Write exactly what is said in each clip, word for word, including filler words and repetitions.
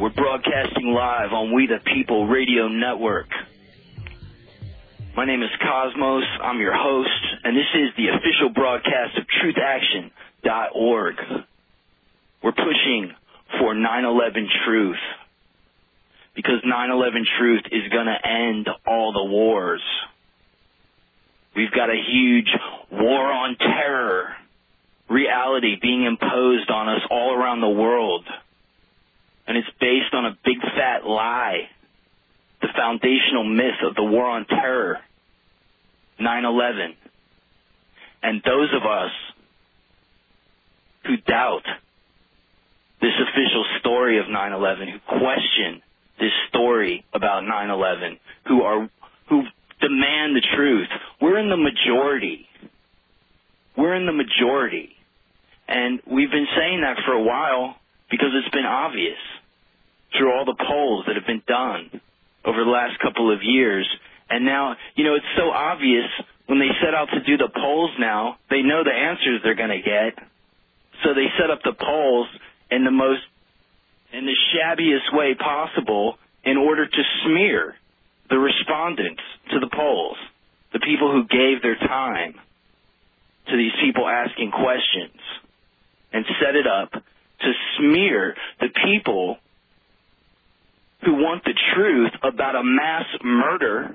We're broadcasting live on We the People Radio Network. My name is Cosmos. I'm your host, and this is the official broadcast of truth action dot org. We're pushing for nine eleven truth because nine eleven truth is going to end all the wars. We've got a huge war on terror reality being imposed on us all around the world. And it's based on a big fat lie, the foundational myth of the war on terror, nine eleven. And those of us who doubt this official story of nine eleven, who question this story about nine eleven, who are who demand the truth, we're in the majority. We're in the majority. And we've been saying that for a while because it's been obvious through all the polls that have been done over the last couple of years. And now, you know, it's so obvious when they set out to do the polls now, they know the answers they're going to get. So they set up the polls in the most, in the shabbiest way possible in order to smear the respondents to the polls, the people who gave their time to these people asking questions, and set it up to smear the people who want the truth about a mass murder,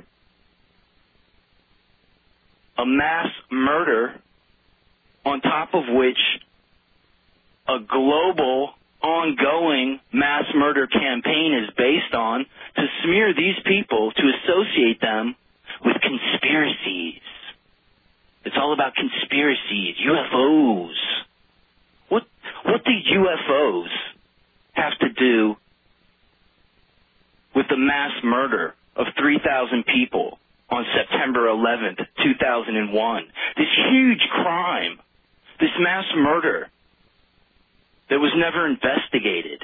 a mass murder on top of which a global, ongoing mass murder campaign is based on, to smear these people, to associate them with conspiracies. It's all about conspiracies, U F Os. What what do U F Os have to do with the mass murder of three thousand people on September eleventh, two thousand one? This huge crime, this mass murder that was never investigated.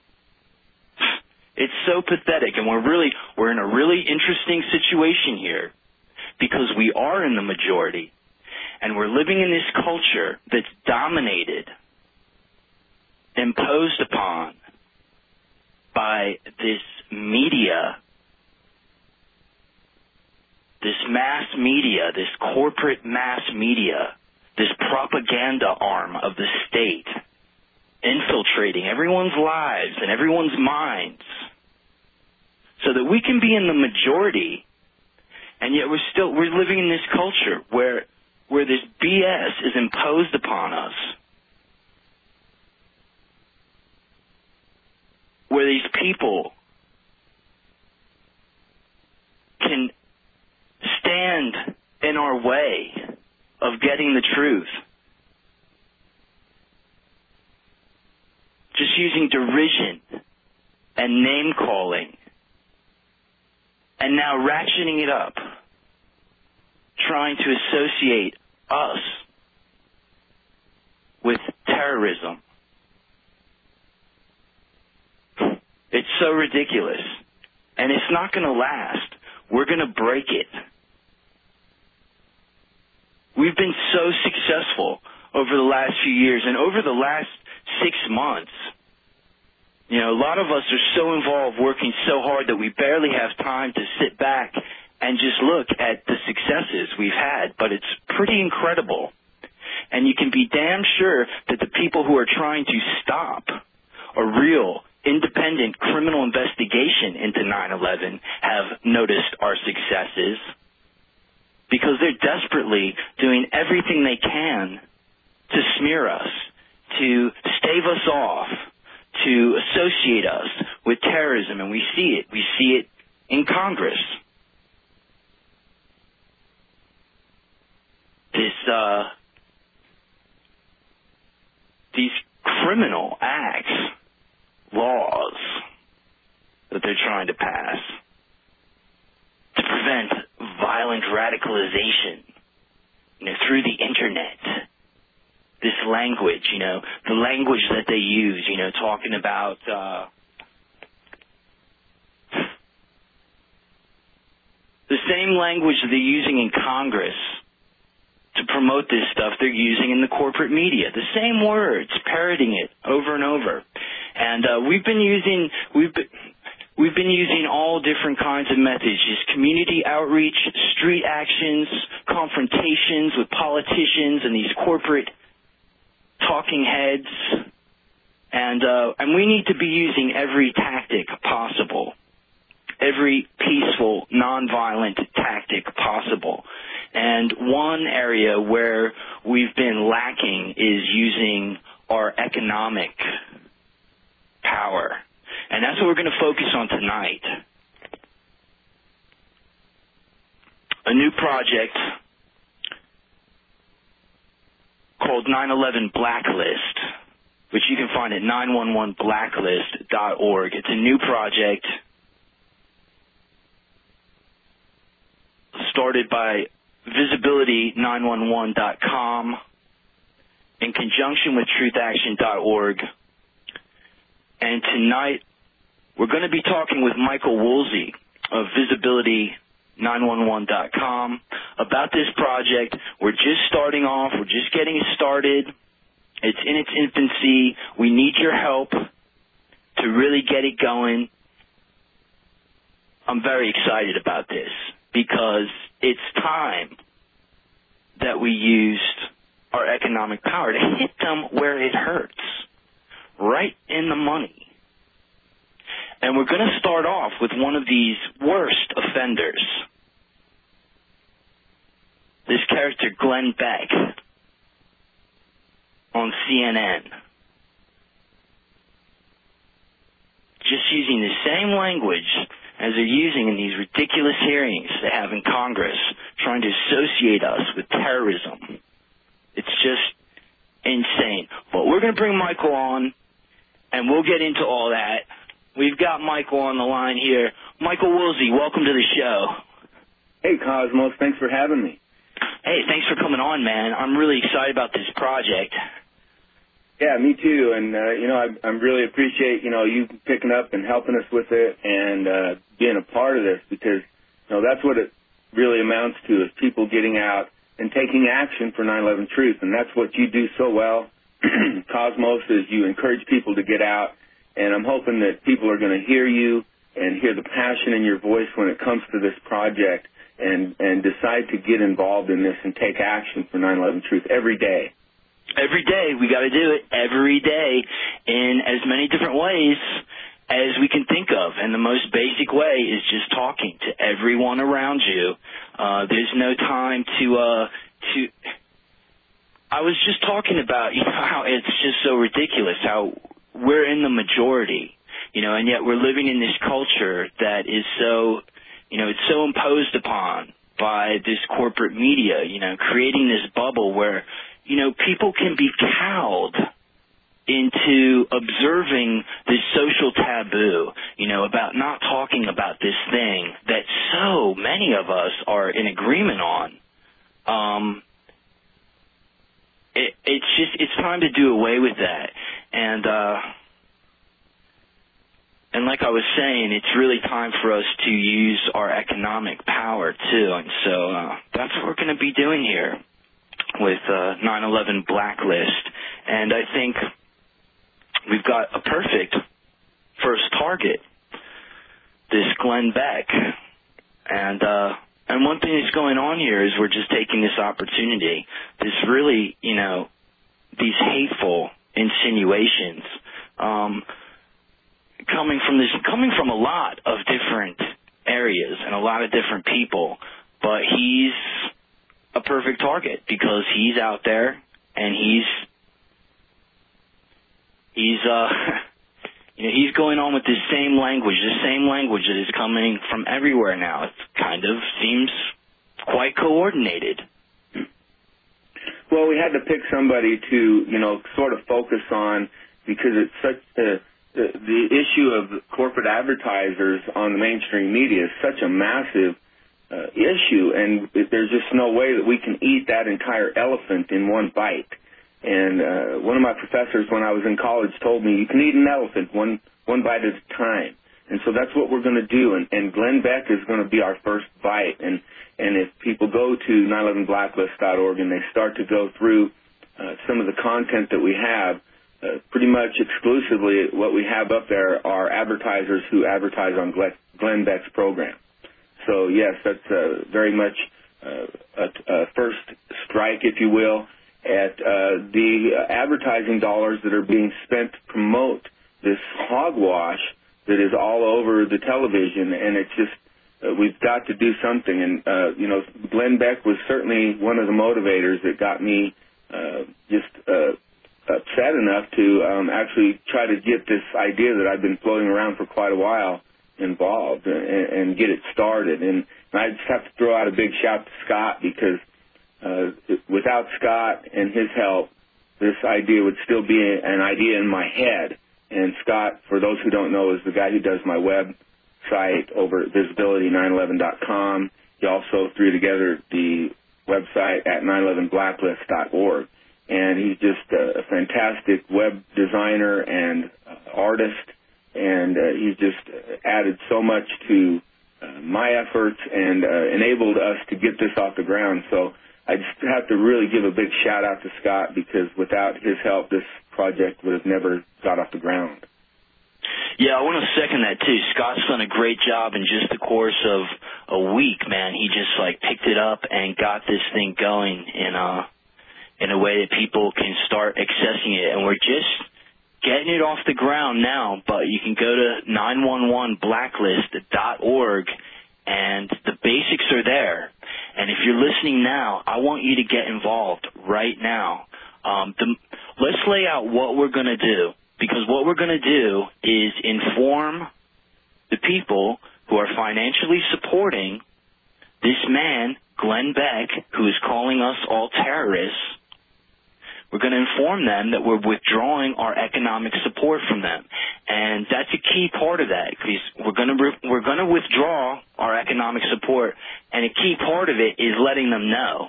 It's so pathetic, and we're really we're in a really interesting situation here because we are in the majority, and we're living in this culture that's dominated, imposed upon by this media, this mass media, this corporate mass media, this propaganda arm of the state, infiltrating everyone's lives and everyone's minds so that we can be in the majority, and yet we're still we're living in this culture where where this B S is imposed upon us, where these people can stand in our way of getting the truth, just using derision and name-calling, and now ratcheting it up, trying to associate us with terrorism. It's so ridiculous, and it's not going to last. We're going to break it. We've been so successful over the last few years, and over the last six months, you know, a lot of us are so involved working so hard that we barely have time to sit back and just look at the successes we've had, but it's pretty incredible. And you can be damn sure that the people who are trying to stop a real independent criminal investigation into nine eleven have noticed our successes, because they're desperately doing everything they can to smear us, to stave us off, to associate us with terrorism. And we see it. We see it in Congress. This, uh, these criminal acts, laws that they're trying to pass to prevent violent radicalization, you know, through the internet. This language, you know, the language that they use, you know, talking about uh, the same language that they're using in Congress to promote this stuff, they're using in the corporate media. The same words, parroting it over and over. And uh, we've been using we've been, we've been using all different kinds of methods, just community outreach, street actions, confrontations with politicians and these corporate talking heads, and uh, and we need to be using every tactic possible, every peaceful, nonviolent tactic possible. And one area where we've been lacking is using our economic power. And that's what we're going to focus on tonight. A new project called nine eleven Blacklist, which you can find at nine one one blacklist dot org. It's a new project started by visibility nine one one dot com in conjunction with truth action dot org. And tonight we're going to be talking with Michael Woolsey of visibility nine one one dot com about this project. We're just starting off. We're just getting it started. It's in its infancy. We need your help to really get it going. I'm very excited about this because it's time that we used our economic power to hit them where it hurts, right in the money. And we're going to start off with one of these worst offenders, this character Glenn Beck on C N N, just using the same language as they're using in these ridiculous hearings they have in Congress, trying to associate us with terrorism. It's just insane. But we're going to bring Michael on, and we'll get into all that. We've got Michael on the line here. Michael Woolsey, welcome to the show. Hey, Cosmos. Thanks for having me. Hey, thanks for coming on, man. I'm really excited about this project. Yeah, me too. And, uh, you know, I, I really appreciate, you know, you picking up and helping us with it and uh, being a part of this because, you know, that's what it really amounts to is people getting out and taking action for nine eleven Truth. And that's what you do so well, Cosmos, is you encourage people to get out. And I'm hoping that people are going to hear you and hear the passion in your voice when it comes to this project and, and decide to get involved in this and take action for nine eleven Truth every day. Every day. We got to do it every day in as many different ways as we can think of. And the most basic way is just talking to everyone around you. Uh, there's no time to, uh, to, I was just talking about, you know, how it's just so ridiculous how we're in the majority, you know, and yet we're living in this culture that is so, you know, it's so imposed upon by this corporate media, you know, creating this bubble where, you know, people can be cowed into observing this social taboo, you know, about not talking about this thing that so many of us are in agreement on. Um, it, it's just, it's time to do away with that. And, uh, and like I was saying, it's really time for us to use our economic power too. And so, uh, that's what we're going to be doing here with uh, nine eleven Blacklist. And I think we've got a perfect first target, this Glenn Beck. And uh, and one thing that's going on here is we're just taking this opportunity, this really, you know, these hateful insinuations um, coming from this, coming from a lot of different areas and a lot of different people. But he's a perfect target because he's out there and he's he's uh you know he's going on with the same language, the same language that is coming from everywhere now. It kind of seems quite coordinated. Well, we had to pick somebody to, you know, sort of focus on because it's such a the, the issue of corporate advertisers on the mainstream media is such a massive Uh, issue, and there's just no way that we can eat that entire elephant in one bite. And uh, one of my professors when I was in college told me you can eat an elephant one one bite at a time. And so that's what we're going to do. And, and Glenn Beck is going to be our first bite. And and if people go to nine eleven blacklist dot org and they start to go through uh, some of the content that we have, uh, pretty much exclusively what we have up there are advertisers who advertise on Glenn Beck's program. So, yes, that's uh, very much uh, a, a first strike, if you will, at uh, the advertising dollars that are being spent to promote this hogwash that is all over the television, and it's just uh, we've got to do something. And, uh, you know, Glenn Beck was certainly one of the motivators that got me uh, just uh, upset enough to um, actually try to get this idea that I've been floating around for quite a while involved and, and get it started. And I just have to throw out a big shout to Scott, because uh, without Scott and his help, this idea would still be an idea in my head. And Scott, for those who don't know, is the guy who does my website over at visibility nine eleven dot com. He also threw together the website at nine eleven blacklist dot org. And he's just a, a fantastic web designer and uh, artist, and uh, he's just added so much to uh, my efforts and uh, enabled us to get this off the ground. So I just have to really give a big shout-out to Scott, because without his help, this project would have never got off the ground. Yeah, I want to second that, too. Scott's done a great job in just the course of a week, man. He just, like, picked it up and got this thing going in a, in a way that people can start accessing it. And we're just getting it off the ground now, but you can go to nine one one blacklist dot org, and the basics are there. And if you're listening now, I want you to get involved right now. Um, the, let's lay out what we're going to do, because what we're going to do is inform the people who are financially supporting this man, Glenn Beck, who is calling us all terrorists. We're going to inform them that we're withdrawing our economic support from them, and that's a key part of that, because we're going to we're going to withdraw our economic support, and a key part of it is letting them know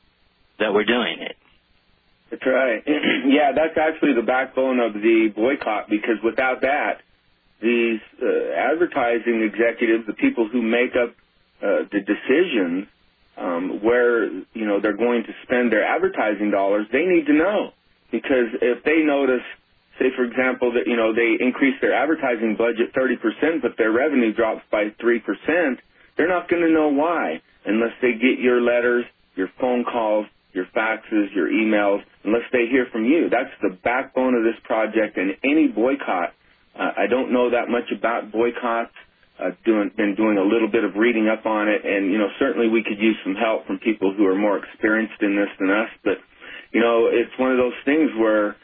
that we're doing it. That's right. Yeah, that's actually the backbone of the boycott, because without that, these uh, advertising executives, the people who make up uh, the decisions, Um, where, you know, they're going to spend their advertising dollars, they need to know. Because if they notice, say, for example, that, you know, they increase their advertising budget thirty percent, but their revenue drops by three percent, they're not going to know why unless they get your letters, your phone calls, your faxes, your emails, unless they hear from you. That's the backbone of this project. And any boycott, uh, I don't know that much about boycotts. I've doing, been doing a little bit of reading up on it, and, you know, certainly we could use some help from people who are more experienced in this than us. But, you know, it's one of those things where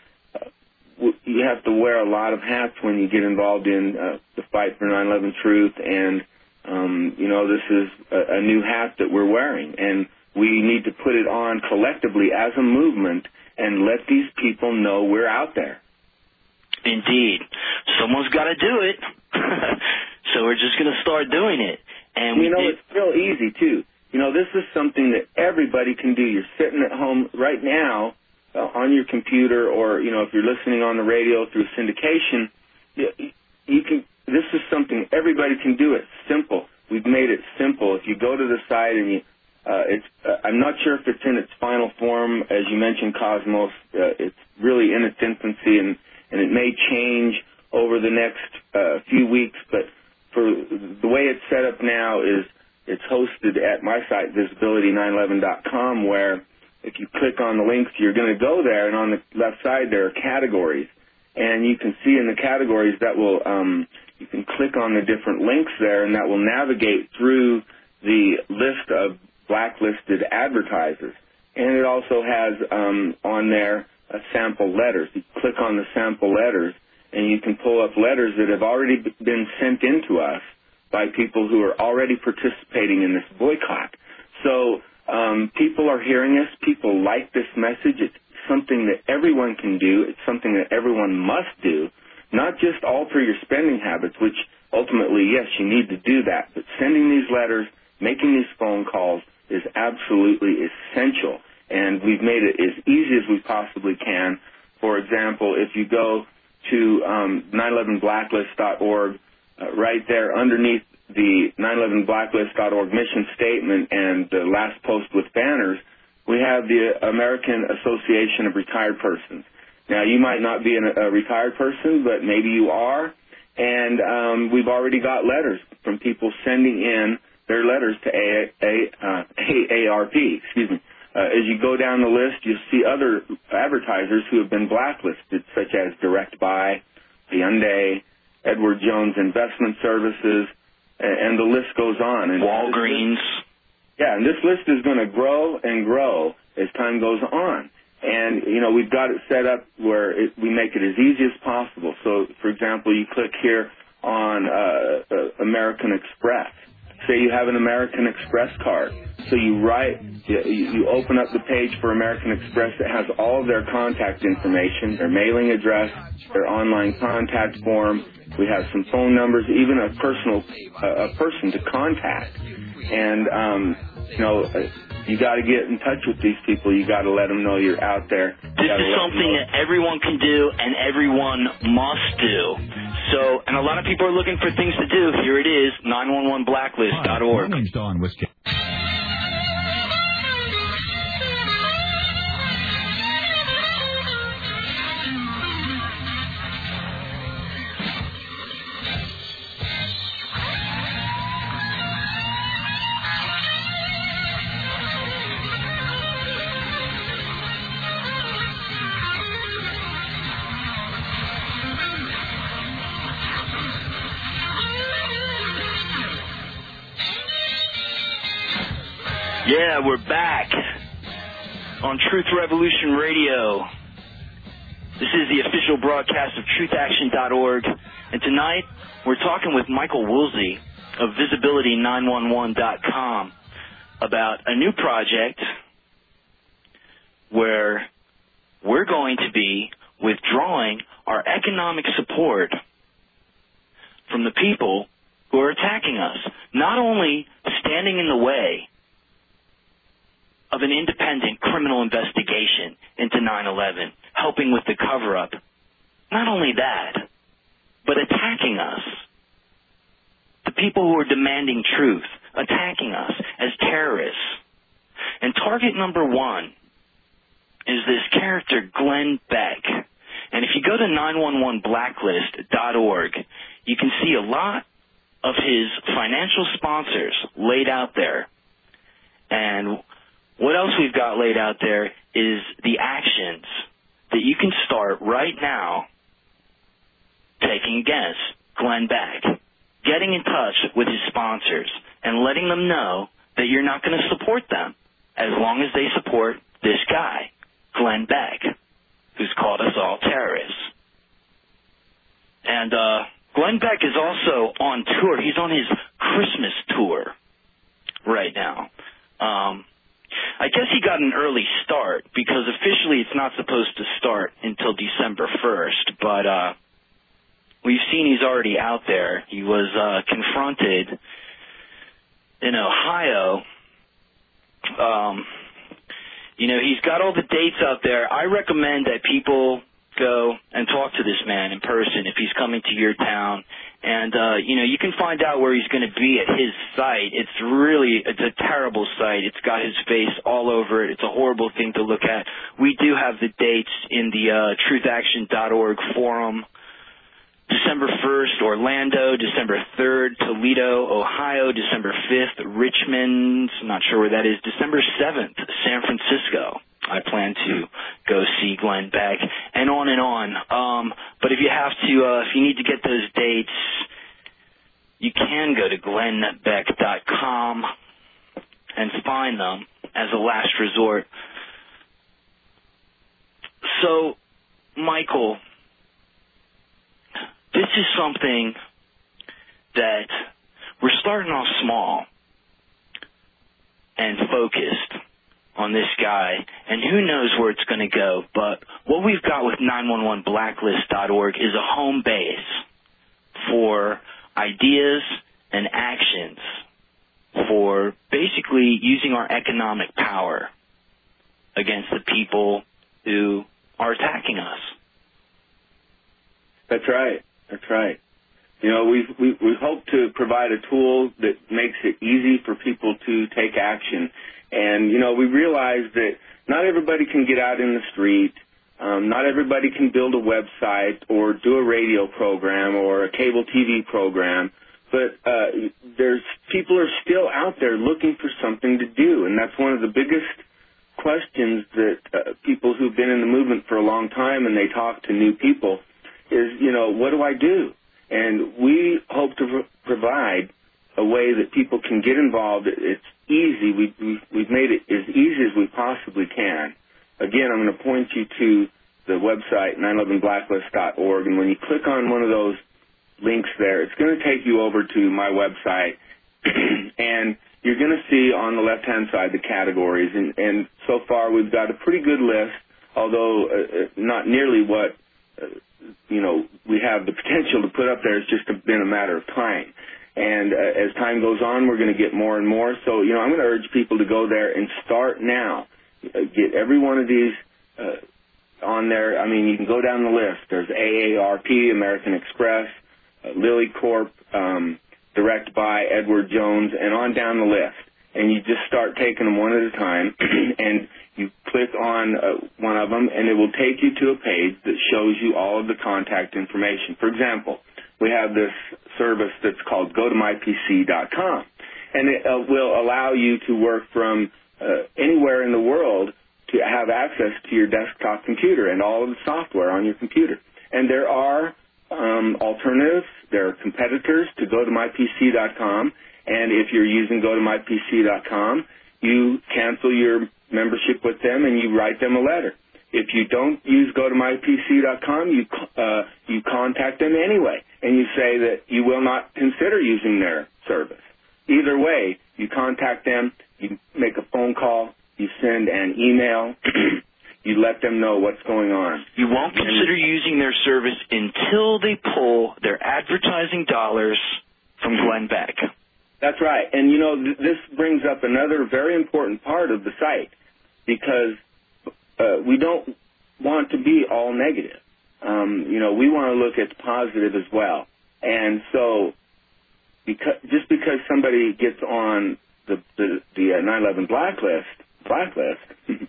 uh, you have to wear a lot of hats when you get involved in uh, the fight for nine eleven truth, and, um, you know, this is a, a new hat that we're wearing, and we need to put it on collectively as a movement and let these people know we're out there. Indeed. Someone's got to do it. So we're just going to start doing it. And you know, did. It's real easy, too. You know, this is something that everybody can do. You're sitting at home right now uh, on your computer, or, you know, if you're listening on the radio through syndication, you, you can. This is something everybody can do. It's simple. We've made it simple. If you go to the site and you, uh, it's, uh, I'm not sure if it's in its final form. As you mentioned, Cosmos, uh, it's really in its infancy, and, and it may change over the next uh, few weeks, but for the way it's set up now is it's hosted at my site, visibility nine eleven dot com, where if you click on the links, you're going to go there, and on the left side there are categories. And you can see in the categories that will, um, you can click on the different links there, and that will navigate through the list of blacklisted advertisers. And it also has um, on there uh, sample letters. You click on the sample letters, and you can pull up letters that have already been sent in to us by people who are already participating in this boycott. So um, people are hearing us. People like this message. It's something that everyone can do. It's something that everyone must do, not just alter your spending habits, which ultimately, yes, you need to do that. But sending these letters, making these phone calls is absolutely essential. And we've made it as easy as we possibly can. For example, if you go to um, nine eleven blacklist dot org, uh, right there underneath the nine eleven blacklist dot org mission statement and the last post with banners, we have the American Association of Retired Persons. Now, you might not be an, a retired person, but maybe you are, and um, we've already got letters from people sending in their letters to A A R P. Excuse me. Uh, as you go down the list, you'll see other advertisers who have been blacklisted, such as Direct Buy, Hyundai, Edward Jones Investment Services, and, and the list goes on. And Walgreens. Yeah, and this list is going to grow and grow as time goes on. And, you know, we've got it set up where it, we make it as easy as possible. So, for example, you click here on uh, uh, American Express. Say you have an American Express card. So you write, you, you open up the page for American Express that has all of their contact information, their mailing address, their online contact form. We have some phone numbers, even a personal, uh, a person to contact. And, um, you know, you got to get in touch with these people. You got to let them know you're out there. This is something that everyone can do and everyone must do. So, and a lot of people are looking for things to do. Here it is, nine one one blacklist dot org. My name's Don Whiskey. Yeah, we're back on Truth Revolution Radio. This is the official broadcast of truth action dot org. And tonight, we're talking with Michael Woolsey of visibility nine one one dot com about a new project where we're going to be withdrawing our economic support from the people who are attacking us, not only standing in the way of an independent criminal investigation into nine eleven, helping with the cover-up. Not only that, but attacking us. The people who are demanding truth, attacking us as terrorists. And target number one is this character, Glenn Beck. And if you go to nine one one blacklist dot org, you can see a lot of his financial sponsors laid out there. And what else we've got laid out there is the actions that you can start right now taking against Glenn Beck, getting in touch with his sponsors and letting them know that you're not going to support them as long as they support this guy, Glenn Beck, who's called us all terrorists. And uh, Glenn Beck is also on tour. He's on his Christmas tour right now. Um, I guess he got an early start because officially it's not supposed to start until December first, but uh, we've seen he's already out there. He was uh, confronted in Ohio. Um, you know, he's got all the dates out there. I recommend that people go and talk to this man in person if he's coming to your town. And, uh, you know, you can find out where he's going to be at his site. It's really, it's a terrible site. It's got his face all over it. It's a horrible thing to look at. We do have the dates in the uh, truth action dot org forum. December first, Orlando. December third, Toledo, Ohio. December fifth, Richmond. I'm not sure where that is. December seventh, San Francisco. I plan to go see Glenn Beck, and on and on. Um, but if you have to, uh, if you need to get those dates, you can go to glenn beck dot com and find them as a last resort. So, Michael, this is something that we're starting off small and focused on this guy, and who knows where it's going to go. But what we've got with nine one one blacklist dot org is a home base for ideas and actions for basically using our economic power against the people who are attacking us. That's right. That's right. You know, we've, we we hope to provide a tool that makes it easy for people to take action. And, you know, we realize that not everybody can get out in the street. Um, not everybody can build a website or do a radio program or a cable T V program, but uh, there's people are still out there looking for something to do, and that's one of the biggest questions that uh, people who've been in the movement for a long time and they talk to new people is, you know, what do I do? And we hope to pr- provide a way that people can get involved. It's easy. We, we, we've made it as easy as we possibly can. Again, I'm going to point you to the website, nine eleven blacklist dot org, and when you click on one of those links there, it's going to take you over to my website, and you're going to see on the left-hand side the categories, and, and so far we've got a pretty good list, although uh, not nearly what, uh, you know, we have the potential to put up there. It's just been a matter of time. And uh, as time goes on, we're going to get more and more. So, you know, I'm going to urge people to go there and start now. Uh, get every one of these uh, on there. I mean, you can go down the list. There's A A R P, American Express, uh, Lilly Corp, um, Direct Buy, Edward Jones, and on down the list. And you just start taking them one at a time, and you click on uh, one of them, and it will take you to a page that shows you all of the contact information. For example, we have this service that's called go to my p c dot com, and it uh, will allow you to work from uh, anywhere in the world to have access to your desktop computer and all of the software on your computer. And there are um, alternatives. There are competitors to go to my p c dot com, and if you're using go to my p c dot com, you cancel your membership with them and you write them a letter. If you don't use go to my p c dot com, you uh, you contact them anyway, and you say that you will not consider using their service. Either way, you contact them, you make a phone call, you send an email, you let them know what's going on. You won't consider and, using their service until they pull their advertising dollars from Glenn Beck. That's right. And, you know, th- this brings up another very important part of the site, because uh, we don't want to be all negative. Um, you know, we want to look at the positive as well. And so because, just because somebody gets on the, the, the uh, nine eleven blacklist, blacklist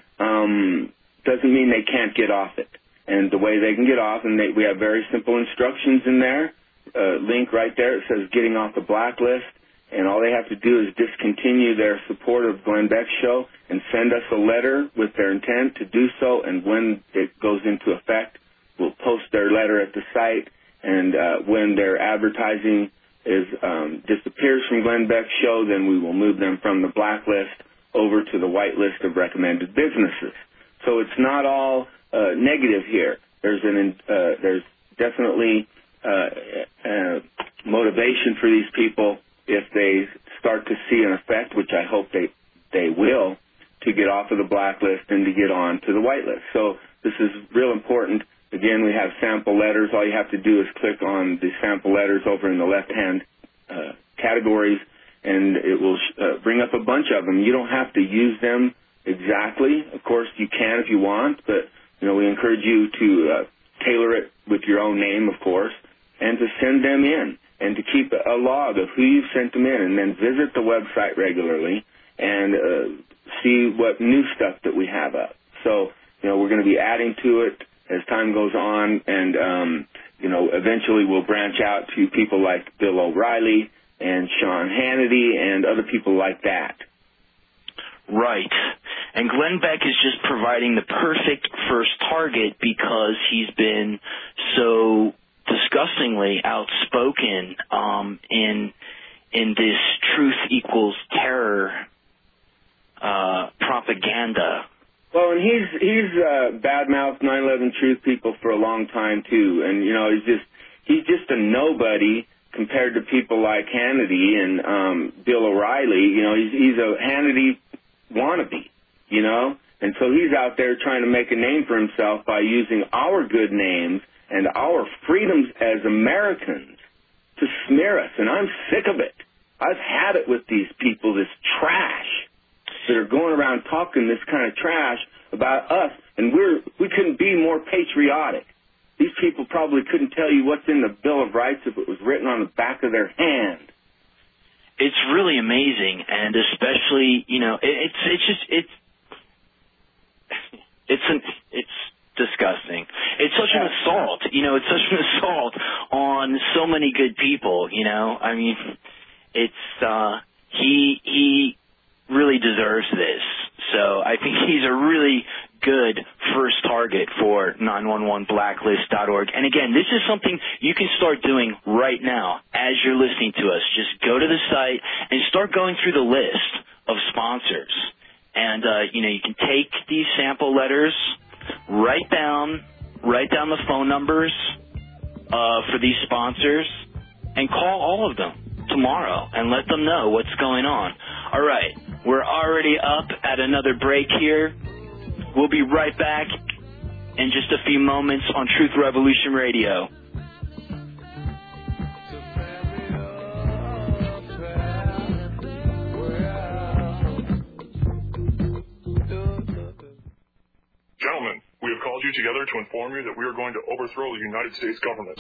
um, doesn't mean they can't get off it. And the way they can get off, and they, we have very simple instructions in there, uh, link right there. It says getting off the blacklist. And all they have to do is discontinue their support of Glenn Beck's show and send us a letter with their intent to do so. And when it goes into effect, we'll post their letter at the site. And uh, when their advertising is um, disappears from Glenn Beck's show, then we will move them from the blacklist over to the white list of recommended businesses. So it's not all uh, negative here. There's an uh, there's definitely uh, uh, motivation for these people, if they start to see an effect, which I hope they they will, to get off of the blacklist and to get on to the whitelist. So this is real important. Again, we have sample letters. All you have to do is click on the sample letters over in the left-hand uh, categories, and it will uh, bring up a bunch of them. You don't have to use them exactly. Of course, you can if you want, but you know we encourage you to uh, tailor it with your own name, of course, and to send them in, and to keep a log of who you've sent them in, and then visit the website regularly and uh, see what new stuff that we have up. So, you know, we're going to be adding to it as time goes on, and, um, you know, eventually we'll branch out to people like Bill O'Reilly and Sean Hannity and other people like that. Right. And Glenn Beck is just providing the perfect first target because he's been so disgustingly outspoken um, in in this truth equals terror uh, propaganda. Well, and he's he's uh, badmouthed nine eleven Truth people for a long time too, and you know he's just he's just a nobody compared to people like Hannity and um, Bill O'Reilly. You know, he's he's a Hannity wannabe, you know, and so he's out there trying to make a name for himself by using our good names and our freedoms as Americans to smear us, and I'm sick of it. I've had it with these people, this trash, that are going around talking this kind of trash about us, and we're we couldn't be more patriotic. These people probably couldn't tell you what's in the Bill of Rights if it was written on the back of their hand. It's really amazing, and especially, you know, it, it's it's just it's it's an it's you know, it's such an assault on so many good people, you know. I mean, it's, uh, he, he really deserves this. So I think he's a really good first target for nine one one blacklist dot org. And again, this is something you can start doing right now as you're listening to us. Just go to the site and start going through the list of sponsors. And, uh, you know, you can take these sample letters, write down, write down the phone numbers uh, for these sponsors, and call all of them tomorrow and let them know what's going on. All right, we're already up at another break here. We'll be right back in just a few moments on Truth Revolution Radio. Gentlemen, we have called you together to inform you that we are going to overthrow the United States government.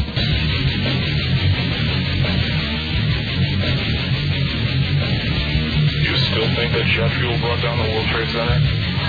You still think that jet fuel brought down the World Trade Center?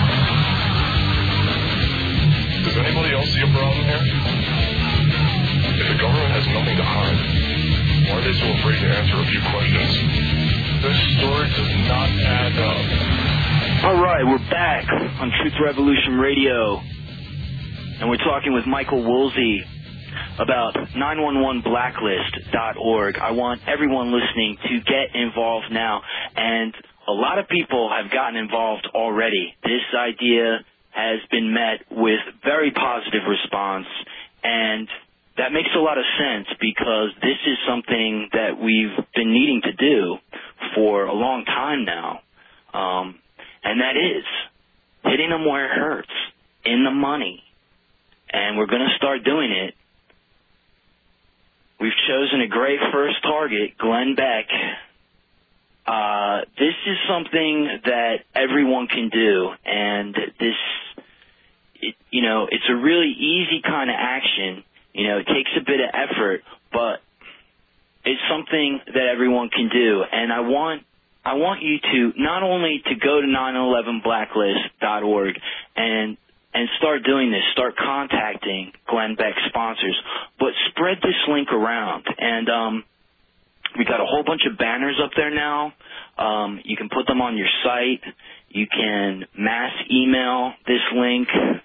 Does anybody else see a problem here? If the government has nothing to hide, why are they so afraid to answer a few questions? This story does not add up. All right, we're back on Truth Revolution Radio, and we're talking with Michael Woolsey about nine one one blacklist dot org. I want everyone listening to get involved now, and a lot of people have gotten involved already. This idea has been met with very positive response, and that makes a lot of sense because this is something that we've been needing to do for a long time now. Um, And that is hitting them where it hurts, in the money. And we're going to start doing it. We've chosen a great first target, Glenn Beck. Uh, this is something that everyone can do. And this, it, you know, it's a really easy kind of action. You know, it takes a bit of effort, but it's something that everyone can do. And I want I want you to not only to go to nine one one blacklist dot org and and start doing this, start contacting Glenn Beck sponsors, but spread this link around. And um, we got a whole bunch of banners up there now. Um, you can put them on your site. You can mass email this link.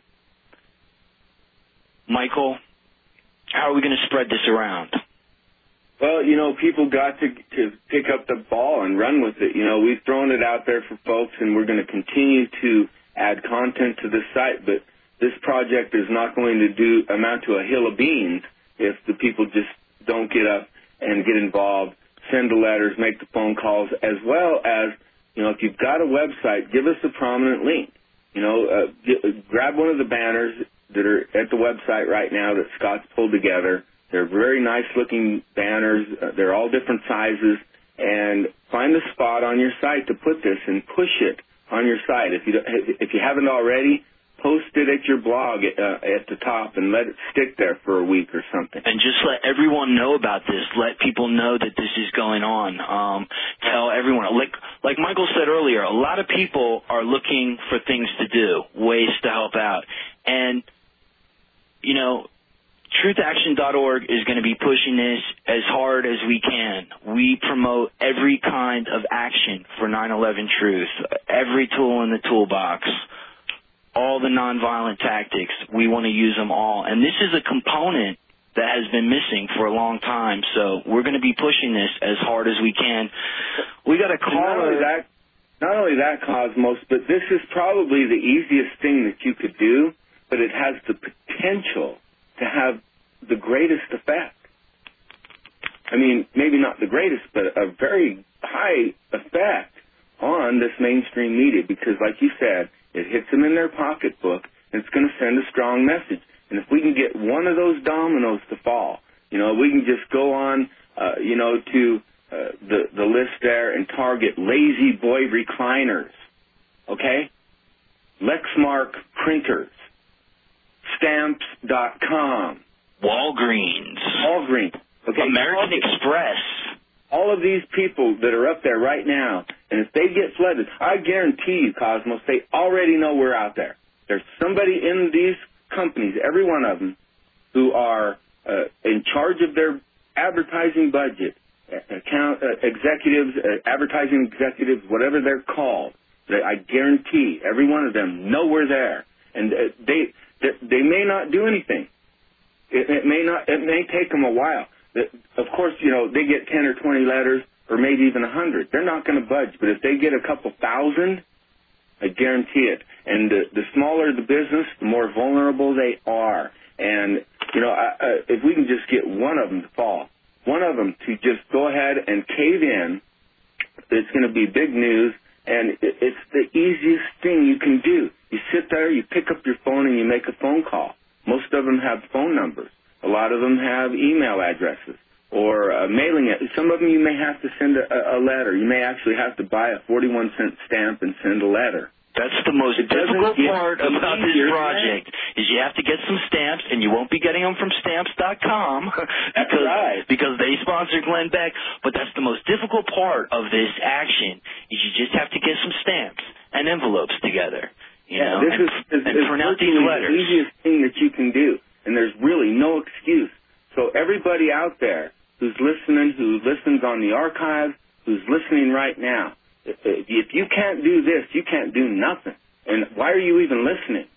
Michael, how are we going to spread this around? Well, you know, people got to to pick up the ball and run with it. You know, we've thrown it out there for folks, and we're going to continue to add content to the site. But this project is not going to do amount to a hill of beans if the people just don't get up and get involved, send the letters, make the phone calls, as well as, you know, if you've got a website, give us a prominent link. You know, uh, get, grab one of the banners that are at the website right now that Scott's pulled together. They're very nice-looking banners. Uh, they're all different sizes. And find a spot on your site to put this and push it on your site. If you don't, if you haven't already, post it at your blog at, uh, at the top and let it stick there for a week or something. And just let everyone know about this. Let people know that this is going on. Um, tell everyone. Like, like Michael said earlier, a lot of people are looking for things to do, ways to help out. And, you know, Truth Action dot org is going to be pushing this as hard as we can. We promote every kind of action for nine eleven Truth, every tool in the toolbox, all the nonviolent tactics. We want to use them all. And this is a component that has been missing for a long time, so we're going to be pushing this as hard as we can. We got a caller. Not only that, not only that, Cosmos, but this is probably the easiest thing that you could do, but it has the potential to have the greatest effect. I mean, maybe not the greatest, but a very high effect on this mainstream media because, like you said, it hits them in their pocketbook, and it's going to send a strong message. And if we can get one of those dominoes to fall, you know, we can just go on, uh, you know, to uh, the, the list there and target Lazy Boy recliners, okay? Lexmark printers, stamps dot com, Walgreens, Walgreens, okay, American all, Express. All of these people that are up there right now, and if they get flooded, I guarantee you, Cosmos, they already know we're out there. There's somebody in these companies, every one of them, who are uh, in charge of their advertising budget, account uh, executives, uh, advertising executives, whatever they're called, they, I guarantee every one of them know we're there, and uh, they, they they may not do anything. It, it may not. It may take them a while. Of course, you know, they get ten or twenty letters, or maybe even a hundred. They're not going to budge. But if they get a couple thousand, I guarantee it. And the, the smaller the business, the more vulnerable they are. And you know, I, I, if we can just get one of them to fall, one of them to just go ahead and cave in, it's going to be big news. And it, it's the easiest thing you can do. You sit there, you pick up your phone, and you make a phone call. Most of them have phone numbers. A lot of them have email addresses or uh, mailing it. Some of them you may have to send a, a letter. You may actually have to buy a forty-one cent stamp and send a letter. That's the most difficult part about this project is you have to get some stamps, and you won't be getting them from stamps dot com because, right. because they sponsor Glenn Beck. But that's the most difficult part of this action is you just have to get some stamps and envelopes together. You yeah, know, this and, is, is, and is print out these letters. The easiest thing that you can do, and there's really no excuse. So everybody out there who's listening, who listens on the archive, who's listening right now, if, if you can't do this, you can't do nothing. And why are you even listening?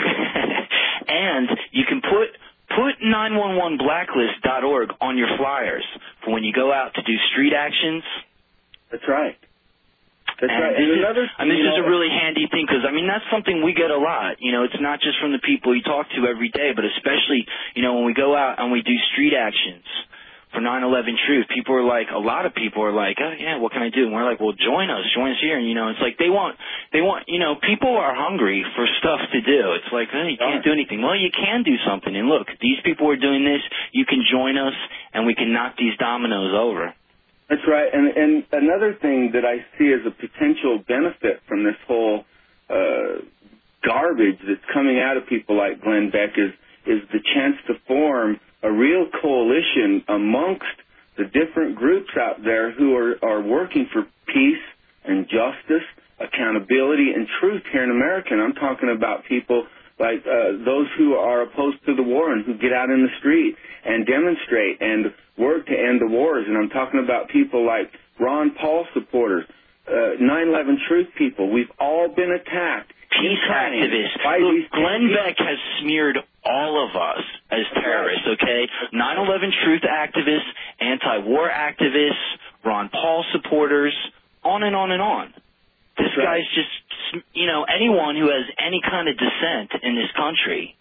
And you can put put nine one one blacklist dot org on your flyers for when you go out to do street actions. That's right. That's and right. This and is, another, I mean, this know, is a really handy thing because, I mean, that's something we get a lot. You know, it's not just from the people you talk to every day, but especially, you know, when we go out and we do street actions for nine eleven Truth, people are like, a lot of people are like, oh, yeah, what can I do? And we're like, well, join us. Join us here. And, you know, it's like they want, they want, you know, people are hungry for stuff to do. It's like, oh, you can't do anything. Well, you can do something. And look, these people are doing this. You can join us, and we can knock these dominoes over. That's right, and and another thing that I see as a potential benefit from this whole uh, garbage that's coming out of people like Glenn Beck is is the chance to form a real coalition amongst the different groups out there who are, are working for peace and justice, accountability, and truth here in America. And I'm talking about people like uh, those who are opposed to the war and who get out in the street and demonstrate and work to end the wars. And I'm talking about people like Ron Paul supporters, uh, nine eleven Truth people. We've all been attacked. Peace activists. Look, Glenn Beck has smeared all of us as terrorists, okay? nine eleven Truth activists, anti-war activists, Ron Paul supporters, on and on and on. This right. guy's just, you know, anyone who has any kind of dissent in this country,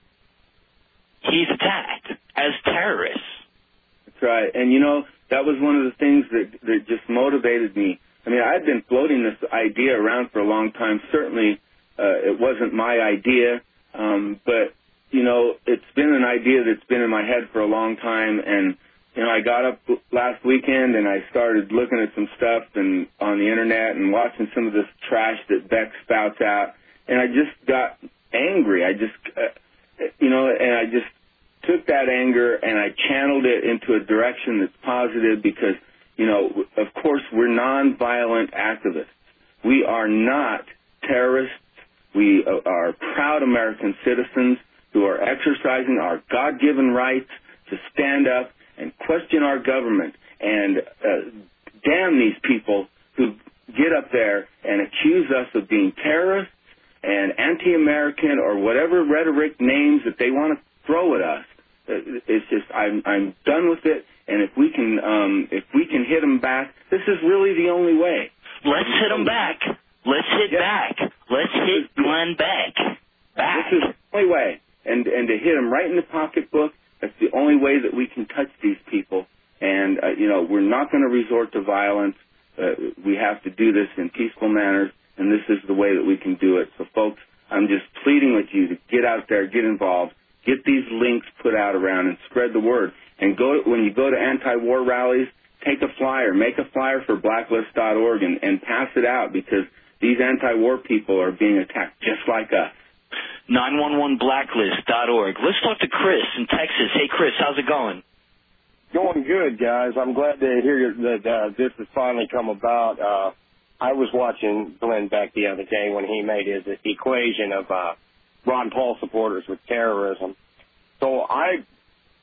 he's attacked as terrorists. That's right. And, you know, that was one of the things that, that just motivated me. I mean, I'd been floating this idea around for a long time. Certainly, uh, it wasn't my idea, um, but, you know, it's been an idea that's been in my head for a long time. And, you know, I got up last weekend and I started looking at some stuff and on the internet and watching some of this trash that Beck spouts out. And I just got angry. I just, uh, you know, and I just took that anger and I channeled it into a direction that's positive because, you know, of course we're nonviolent activists. We are not terrorists. We are proud American citizens who are exercising our God-given rights to stand up and question our government and uh, damn these people who get up there and accuse us of being terrorists and anti-American or whatever rhetoric names that they want to throw at us. It's just I'm I'm done with it, and if we can um, if we can hit them back, this is really the only way. Let's hit them back. Let's hit yes. back. Let's hit Glenn Beck back. This is the only way, and and to hit them right in the pocketbook. That's the only way that we can touch these people. And, uh, you know, we're not going to resort to violence. Uh, we have to do this in peaceful manners, and this is the way that we can do it. So, folks, I'm just pleading with you to get out there, get involved, get these links put out around, and spread the word. And go when you go to anti-war rallies, take a flyer. Make a flyer for blacklist dot org and, and pass it out because these anti-war people are being attacked just like us. nine one one blacklist dot org. Let's talk to Chris in Texas. Hey, Chris, how's it going? Going good, guys. I'm glad to hear that uh, this has finally come about. Uh, I was watching Glenn Beck the other day when he made his equation of uh, Ron Paul supporters with terrorism. So I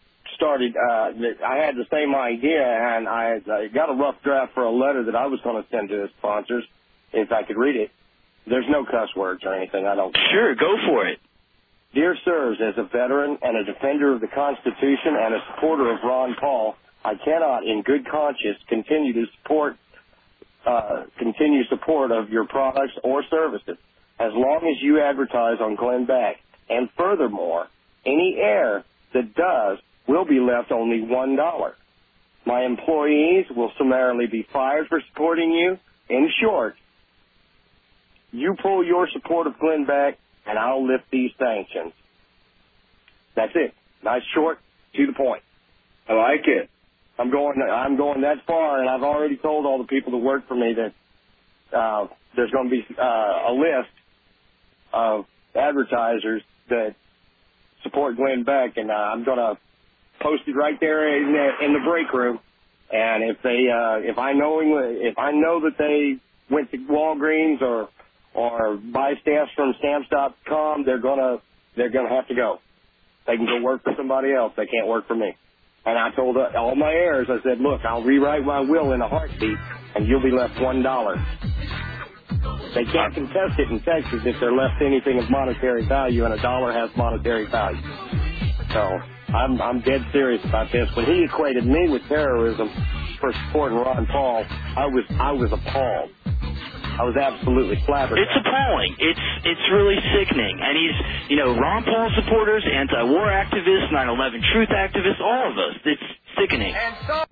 started, uh, I had the same idea, and I, I got a rough draft for a letter that I was going to send to the sponsors, if I could read it. There's no cuss words or anything. I don't. Sure, go for it. Dear sirs, as a veteran and a defender of the Constitution and a supporter of Ron Paul, I cannot, in good conscience, continue to support, uh, continue support of your products or services as long as you advertise on Glenn Beck. And furthermore, any heir that does will be left only one dollar. My employees will summarily be fired for supporting you. In short, you pull your support of Glenn Beck, and I'll lift these sanctions. That's it. Nice, short, to the point. I like it. I'm going. I'm going that far, and I've already told all the people that work for me that uh, there's going to be uh, a list of advertisers that support Glenn Beck, and uh, I'm going to post it right there in the, in the break room. And if they, uh, if I knowing, if I know that they went to Walgreens or or buy stamps from stamps dot com, they're gonna they're gonna have to go. They can go work for somebody else. They can't work for me. And I told uh, all my heirs, I said, look, I'll rewrite my will in a heartbeat, and you'll be left one dollar. They can't contest it in Texas if they're left anything of monetary value, and a dollar has monetary value. So I'm I'm dead serious about this. When he equated me with terrorism for supporting Ron Paul, I was I was appalled. I was absolutely flabbergasted. It's appalling. It's it's really sickening. And he's, you know, Ron Paul supporters, anti-war activists, nine eleven truth activists, all of us. It's sickening. And so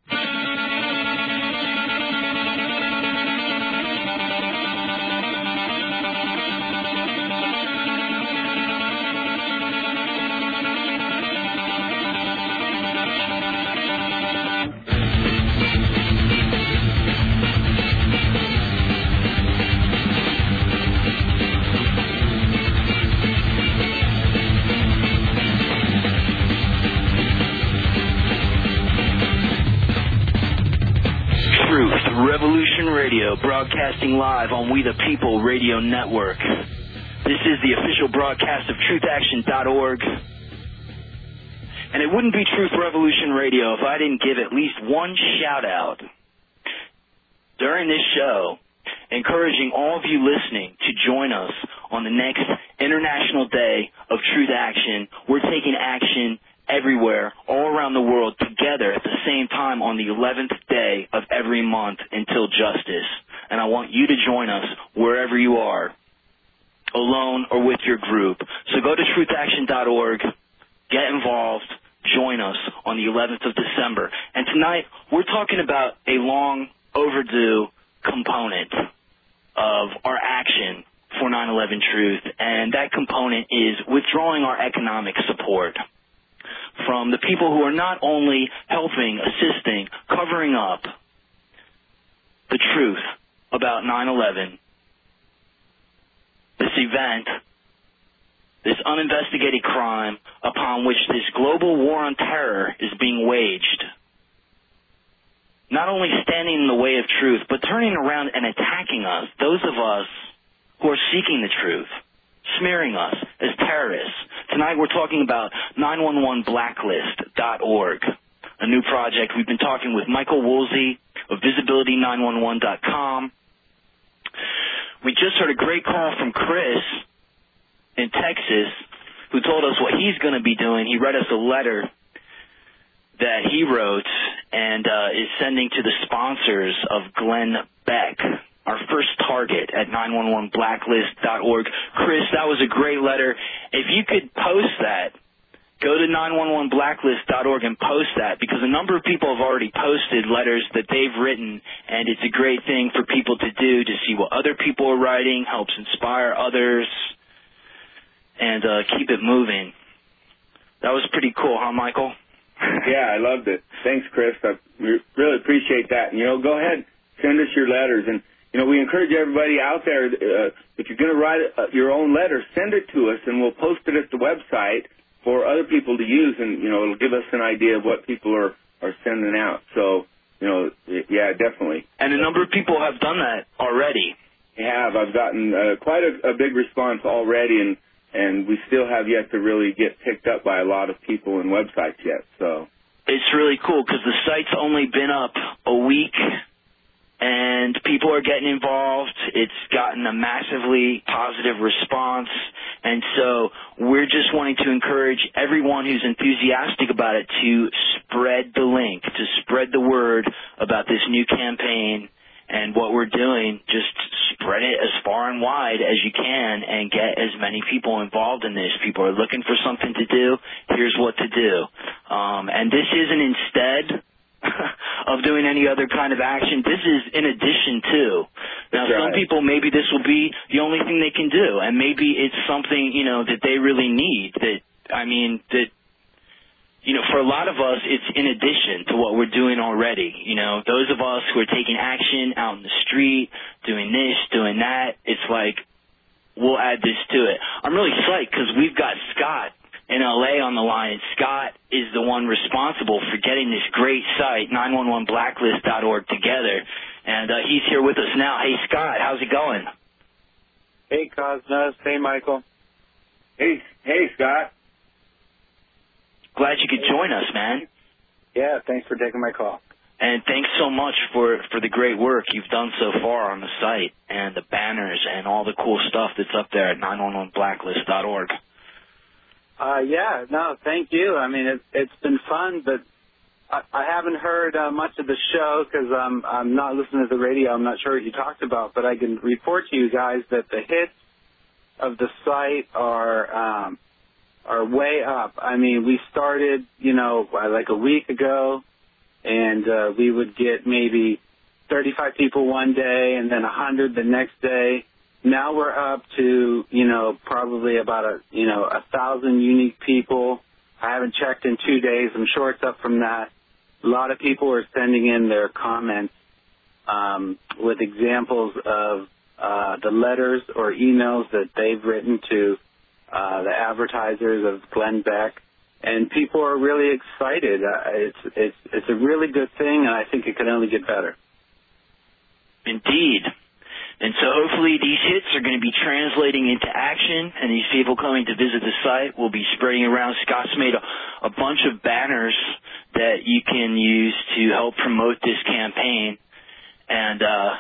Revolution Radio, broadcasting live on We the People Radio Network. This is the official broadcast of truth action dot org. And it wouldn't be Truth Revolution Radio if I didn't give at least one shout-out during this show, encouraging all of you listening to join us on the next International Day of Truth Action. We're taking action everywhere, all around the world, together at the same time on the eleventh day of every month until justice. And I want you to join us wherever you are, alone or with your group. So go to truth action dot org, get involved, join us on the eleventh of December. And tonight, we're talking about a long overdue component of our action for nine eleven Truth, and that component is withdrawing our economic support from the people who are not only helping, assisting, covering up the truth about nine eleven, this event, this uninvestigated crime upon which this global war on terror is being waged, not only standing in the way of truth, but turning around and attacking us, those of us who are seeking the truth, smearing us as terrorists. Tonight we're talking about nine one one blacklist dot org, a new project. We've been talking with Michael Woolsey of visibility nine one one dot com. We just heard a great call from Chris in Texas, who told us what he's going to be doing. He read us a letter that he wrote and uh, is sending to the sponsors of Glenn Beck, our first target at nine one one blacklist dot org. Chris, that was a great letter. If you could post that, go to nine one one blacklist dot org and post that, because a number of people have already posted letters that they've written, and it's a great thing for people to do, to see what other people are writing, helps inspire others, and uh, keep it moving. That was pretty cool, huh, Michael? Yeah, I loved it. Thanks, Chris. I really appreciate that. And, you know, go ahead, send us your letters. And, you know, we encourage everybody out there, uh, if you're going to write uh, your own letter, send it to us, and we'll post it at the website for other people to use. And, you know, it'll give us an idea of what people are, are sending out. So, you know, yeah, definitely. And a number of people have done that already. I have. I've gotten uh, quite a, a big response already, and and we still have yet to really get picked up by a lot of people and websites yet. So it's really cool because the site's only been up a week, and people are getting involved. It's gotten a massively positive response, and so we're just wanting to encourage everyone who's enthusiastic about it to spread the link, to spread the word about this new campaign and what we're doing. Just spread it as far and wide as you can and get as many people involved in this. People are looking for something to do. Here's what to do. Um, and this isn't instead of doing any other kind of action. This is in addition to. Now, That's some right. people, maybe this will be the only thing they can do, and maybe it's something, you know, that they really need. That, I mean, that, you know, for a lot of us, it's in addition to what we're doing already. You know, those of us who are taking action out in the street, doing this, doing that, it's like, we'll add this to it. I'm really psyched because we've got Scott in L A on the line, and Scott is the one responsible for getting this great site, nine one one blacklist dot org, together, and uh, he's here with us now. Hey, Scott, how's it going? Hey, Cosmos. Hey, Michael. Hey, hey, Scott. Glad you could join us, man. Yeah, thanks for taking my call. And thanks so much for, for the great work you've done so far on the site and the banners and all the cool stuff that's up there at nine one one blacklist dot org. Uh, yeah, no, thank you. I mean, it, it's been fun, but I, I haven't heard uh, much of the show because I'm, I'm not listening to the radio. I'm not sure what you talked about, but I can report to you guys that the hits of the site are um, are way up. I mean, we started, you know, like a week ago, and uh, we would get maybe thirty-five people one day and then one hundred the next day. Now we're up to, you know, probably about a, you know, a thousand unique people. I haven't checked in two days. I'm sure it's up from that. A lot of people are sending in their comments um, with examples of uh, the letters or emails that they've written to uh, the advertisers of Glenn Beck, and people are really excited. Uh, it's it's it's a really good thing, and I think it can only get better. Indeed. And so hopefully these hits are going to be translating into action, and these people coming to visit the site will be spreading around. Scott's made a, a bunch of banners that you can use to help promote this campaign. And uh,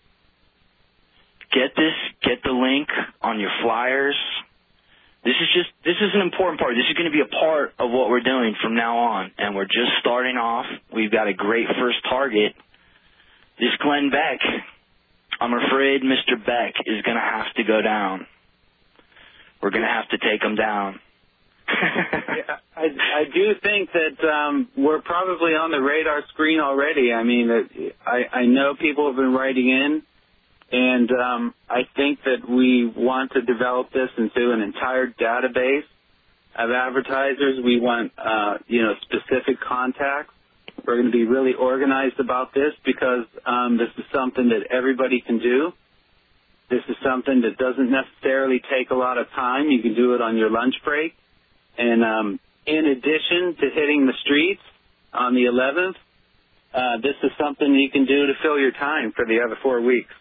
get this, get the link on your flyers. This is just, this is an important part. This is going to be a part of what we're doing from now on, and we're just starting off. We've got a great first target. This Glenn Beck. I'm afraid Mister Beck is going to have to go down. We're going to have to take him down. yeah, I, I do think that um, we're probably on the radar screen already. I mean, I, I know people have been writing in, and um, I think that we want to develop this into an entire database of advertisers. We want, uh, you know, specific contacts. We're going to be really organized about this because um, this is something that everybody can do. This is something that doesn't necessarily take a lot of time. You can do it on your lunch break. And um, in addition to hitting the streets on the eleventh, uh, this is something you can do to fill your time for the other four weeks.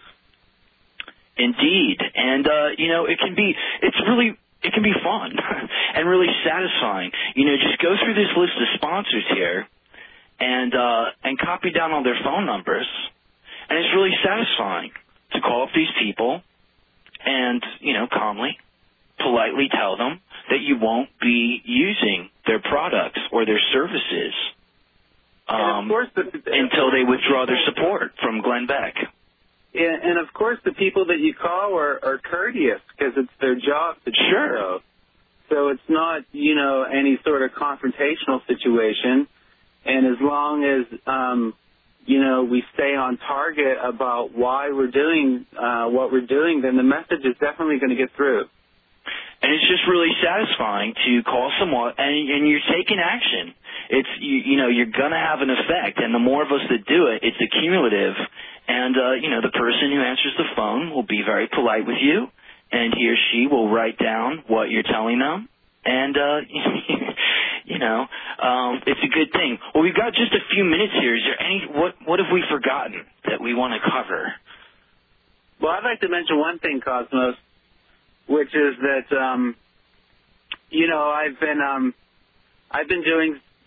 Indeed. And, uh, you know, it can be, it's really, it can be fun and really satisfying. You know, just go through this list of sponsors here. And uh, and copy down all their phone numbers, and it's really satisfying to call up these people and, you know, calmly, politely tell them that you won't be using their products or their services um, of course the, until they withdraw their support from Glenn Beck. Yeah, and of course the people that you call are, are courteous because it's their job to do Sure. so. So it's not, you know, any sort of confrontational situation. And as long as, um, you know, we stay on target about why we're doing uh, what we're doing, then the message is definitely going to get through. And it's just really satisfying to call someone, and, and you're taking action. It's, you, you know, you're going to have an effect, and the more of us that do it, it's accumulative. And, uh, you know, the person who answers the phone will be very polite with you, and he or she will write down what you're telling them. And, uh, you know, um, it's a good thing. Well, we've got just a few minutes here. Is there any, what, what have we forgotten that we want to cover? Well, I'd like to mention one thing, Cosmos, which is that, um, you know, I've been, um, I've been doing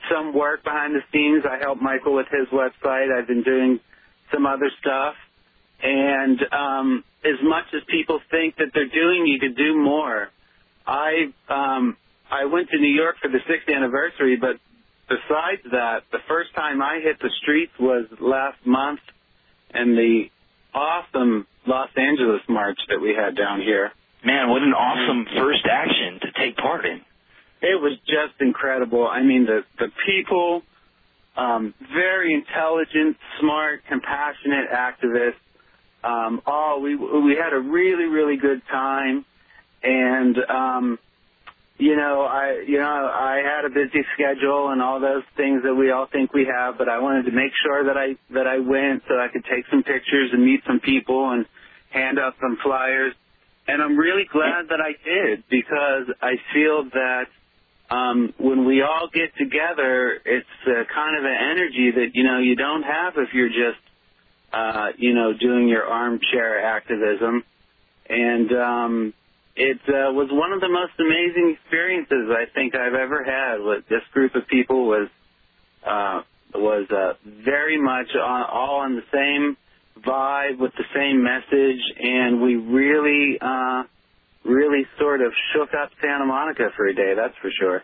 some work behind the scenes. I help Michael with his website. I've been doing some other stuff. And um, as much as people think that they're doing, you could do more. I um, I went to New York for the sixtieth anniversary, but besides that, the first time I hit the streets was last month, and the awesome Los Angeles march that we had down here. Man, what an awesome first action to take part in. It was just incredible. I mean, the, the people, um, very intelligent, smart, compassionate activists. Um, oh, we we had a really, really good time. And, um, you know, I you know I had a busy schedule and all those things that we all think we have, but I wanted to make sure that I that I went so I could take some pictures and meet some people and hand out some flyers. And I'm really glad that I did, because I feel that um, when we all get together, it's uh, kind of an energy that, you know, you don't have if you're just, uh, you know, doing your armchair activism. And um, it uh, was one of the most amazing experiences I think I've ever had. With this group of people was uh, was uh, very much on, all on the same vibe with the same message, and we really, uh, really sort of shook up Santa Monica for a day. That's for sure.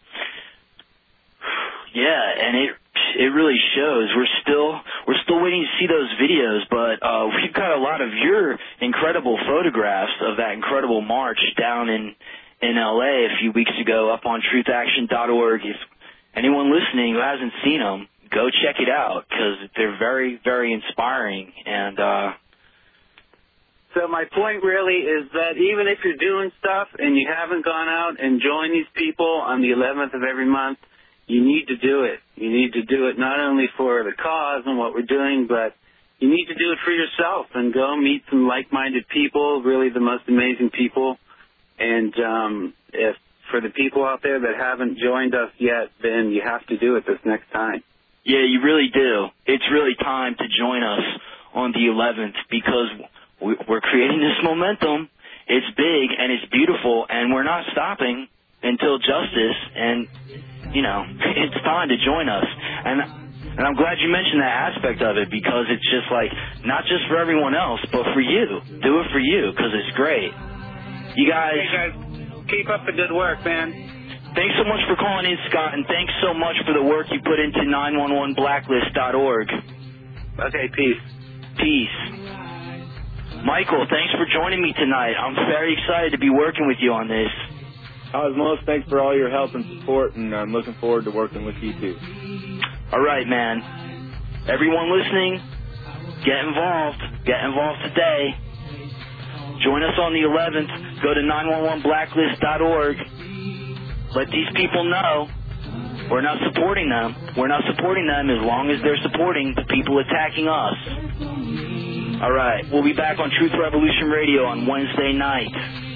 Yeah, and it it really shows. We're still we're still waiting to see those videos, but uh, we've got a lot of your incredible photographs of that incredible march down in in L A a few weeks ago up on truth action dot org. If anyone listening who hasn't seen them, go check it out, because they're very, very inspiring. And uh, so my point really is that even if you're doing stuff and you haven't gone out and joined these people on the eleventh of every month, you need to do it. You need to do it not only for the cause and what we're doing, but you need to do it for yourself and go meet some like-minded people, really the most amazing people. And um, if for the people out there that haven't joined us yet, then you have to do it this next time. Yeah, you really do. It's really time to join us on the eleventh, because we're creating this momentum. It's big and it's beautiful, and we're not stopping until justice. And, you know, it's time to join us. And and I'm glad you mentioned that aspect of it, because it's just like, not just for everyone else, but for you. Do it for you, because it's great. You guys... Hey, guys, keep up the good work, man. Thanks so much for calling in, Scott, and thanks so much for the work you put into nine one one blacklist dot org. Okay, peace. Peace. Michael, thanks for joining me tonight. I'm very excited to be working with you on this. Cosmos, thanks for all your help and support, and I'm looking forward to working with you, too. All right, man. Everyone listening, get involved. Get involved today. Join us on the eleventh. Go to nine one one blacklist dot org. Let these people know we're not supporting them. We're not supporting them as long as they're supporting the people attacking us. All right. We'll be back on Truth Revolution Radio on Wednesday night.